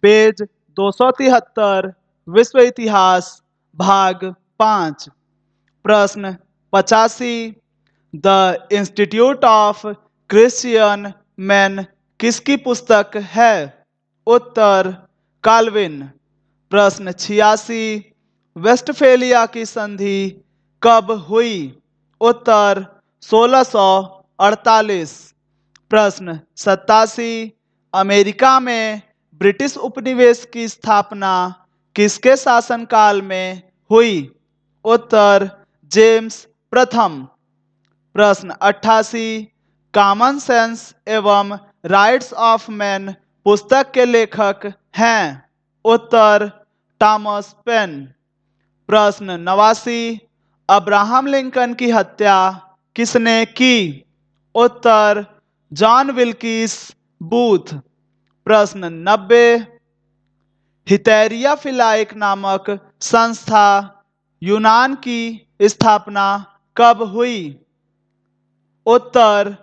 Page 273 विश्व इतिहास भाग 5। प्रश्न 85 the institute of Christian man किसकी पुस्तक है? उत्तर काल्विन। प्रश्न 86 वेस्टफेलिया की संधि कब हुई? उत्तर 1648। प्रश्न 87 अमेरिका में ब्रिटिश उपनिवेश की स्थापना किसके शासनकाल में हुई? उत्तर जेम्स प्रथम। प्रश्न 88 कॉमन सेंस एवं राइट्स ऑफ मैन पुस्तक के लेखक हैं? उत्तर थॉमस पेन। प्रश्न 89 अब्राहम लिंकन की हत्या किसने की? उत्तर जॉन विल्किस बूथ। प्रश्न 90 हितैरिया फिलाइक नामक संस्था यूनान की स्थापना कब हुई? उत्तर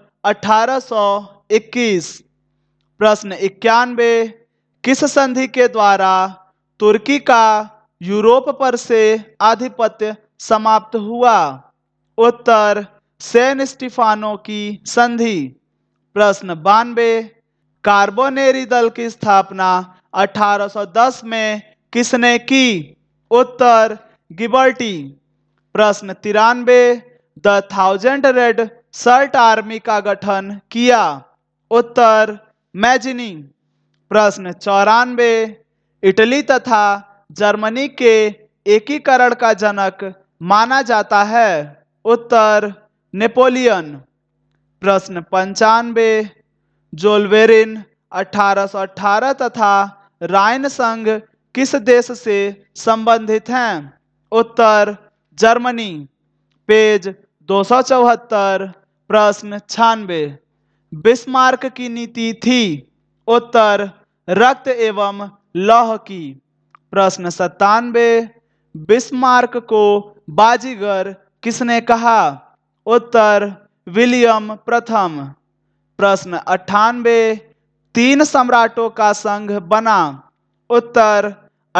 1821। प्रश्न 91 किस संधि के द्वारा तुर्की का यूरोप पर से आधिपत्य समाप्त हुआ? उत्तर सेन स्टीफानो की संधि। प्रश्न 92 कार्बोनेरी दल की स्थापना 1810 में किसने की? उत्तर गिबर्टी। प्रश्न 93 the thousand red shirt army का गठन किया? उत्तर मैजिनी। प्रश्न 94 इटली तथा जर्मनी के एकीकरण का जनक माना जाता है? उत्तर नेपोलियन। प्रश्न 95 जोल्वेरिन 1818 तथा राइन संघ किस देश से संबंधित हैं? उत्तर जर्मनी। पेज 274 प्रश्न 96 बिस्मार्क की नीति थी? उत्तर रक्त एवं लौह की। प्रश्न 97 बिस्मार्क को बाजीगर किसने कहा? उत्तर विलियम प्रथम। प्रश्न 98 तीन सम्राटों का संघ बना? उत्तर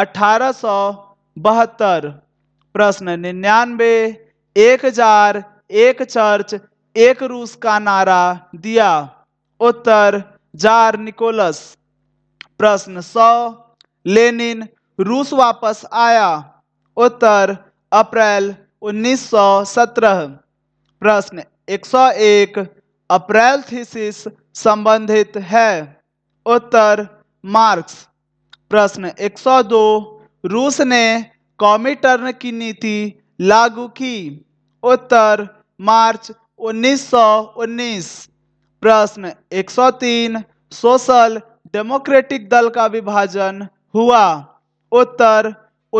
1872। प्रश्न 99 एक जार एक चर्च एक रूस का नारा दिया? उत्तर जार निकोलस। प्रश्न 100 लेनिन रूस वापस आया? उत्तर अप्रैल 1917। प्रश्न 101 अप्रैल थीसिस संबंधित है? उत्तर मार्क्स। प्रश्न 102 रूस ने कॉमिटर्न की नीति लागू की? उत्तर मार्च 1919। प्रश्न 103 सोशल डेमोक्रेटिक दल का विभाजन हुआ? उत्तर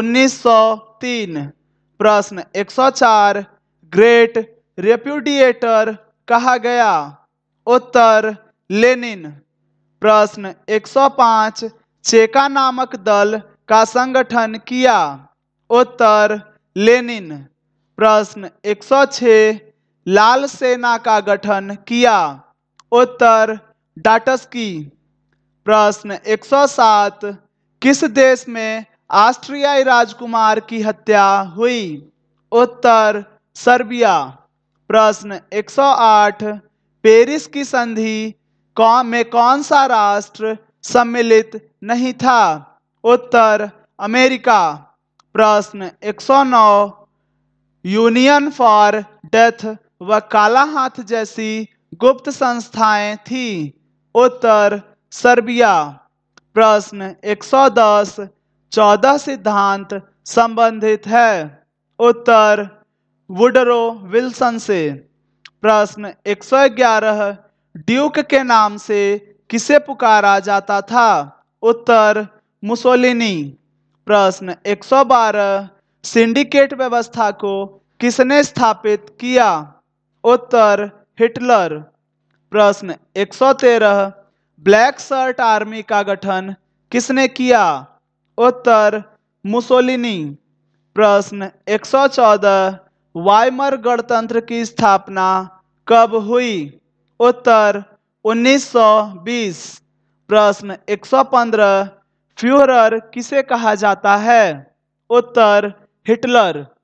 1903। प्रश्न 104 ग्रेट रेप्यूडिएटर कहा गया? उत्तर लेनिन। प्रश्न 105 चेका नामक दल का संगठन किया? उत्तर लेनिन। प्रश्न 106 लाल सेना का गठन किया? उत्तर डाटस्की। प्रश्न 107 किस देश में ऑस्ट्रियाई राजकुमार की हत्या हुई? उत्तर सर्बिया। प्रश्न 108 पेरिस की संधि में कौन सा राष्ट्र सम्मिलित नहीं था? उत्तर अमेरिका। प्रश्न 109 यूनियन फॉर डेथ व काला हाथ जैसी गुप्त संस्थाएं थी? उत्तर सर्बिया। प्रश्न 110 14 सिद्धांत संबंधित है? उत्तर वुडरो विल्सन से। प्रश्न 111 ड्यूक के नाम से किसे पुकारा जाता था? उत्तर मुसोलिनी। प्रश्न 112 सिंडिकेट व्यवस्था को किसने स्थापित किया? उत्तर हिटलर। प्रश्न 113 ब्लैक शर्ट आर्मी का गठन किसने किया? उत्तर मुसोलिनी। प्रश्न 114 वाइमर गणतंत्र की स्थापना कब हुई? उत्तर 1920। प्रश्न 115 फ्यूहरर किसे कहा जाता है? उत्तर हिटलर।